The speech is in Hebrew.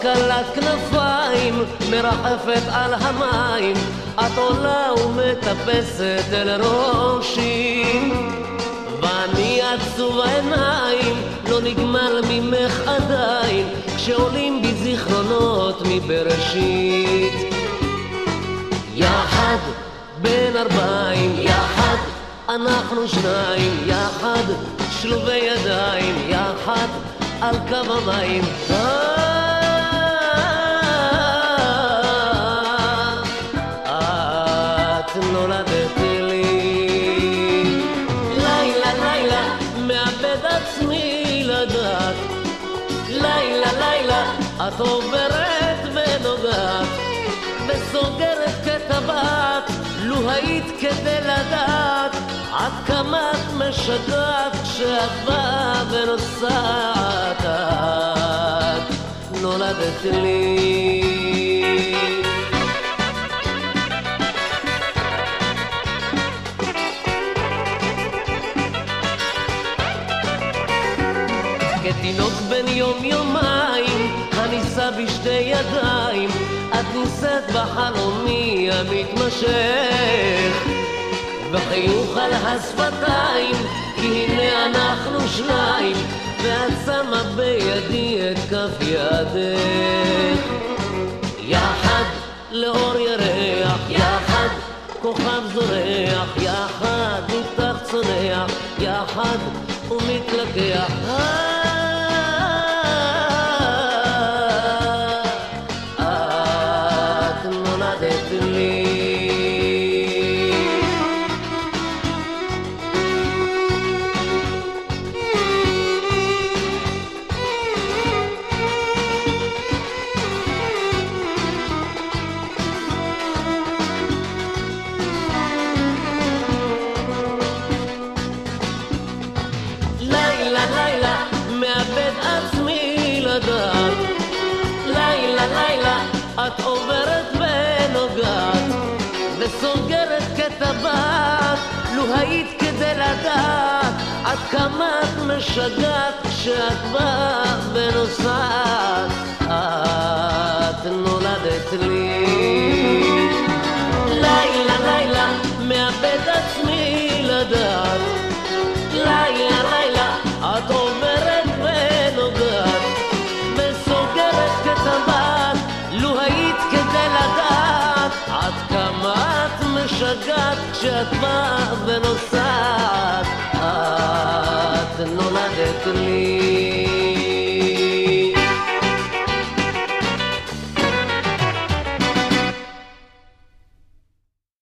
כלה כנפיים מרחפת על המים, את עולה ומטפסת אל ראשי, ואני עצוב העיניים, לא נגמל ממך עדיין, כשעולים בי זיכרונות מבראשית. יחד בין ארבעים, יחד אנחנו שניים, יחד שלובי ידיים, יחד על קו המים. את נולדת לי, לילה לילה מאבד עצמי לדעת, לילה לילה את עוברת ונוגעת, וסוגרת כטבעת, לו היית כדי לדעת עד כמה את משגעת כשאת באה ונוסעת. את נולדת לי. כתינוק בן יום יומיים הניסה בשתי ידיים, את ניסית בחלומי המתמשך, וחיוך על השפתיים, כי הנה אנחנו שניים, ואת שמה בידי את כף ידך. יחד לאור ירח, יחד כוכב זורח, יחד מתח צונח, יחד ומתלקח. את נולדת לי. לילה לילה מאבד עצמי לדעת, לילה לילה את עוברת ונוגעת, וסוגרת כטבעת, לו היית כדי לדעת עד כמה את משגעת כשאת באה ונוסעת. את נולדת לי. לילה לילה מאבד עצמי לדעת, לילה לילה את עוברת ונוגעת, וסוגרת כטבעת, לו היית כדי לדעת עד כמה את משגעת כשאת באה ונוסעת. את נולדת לי.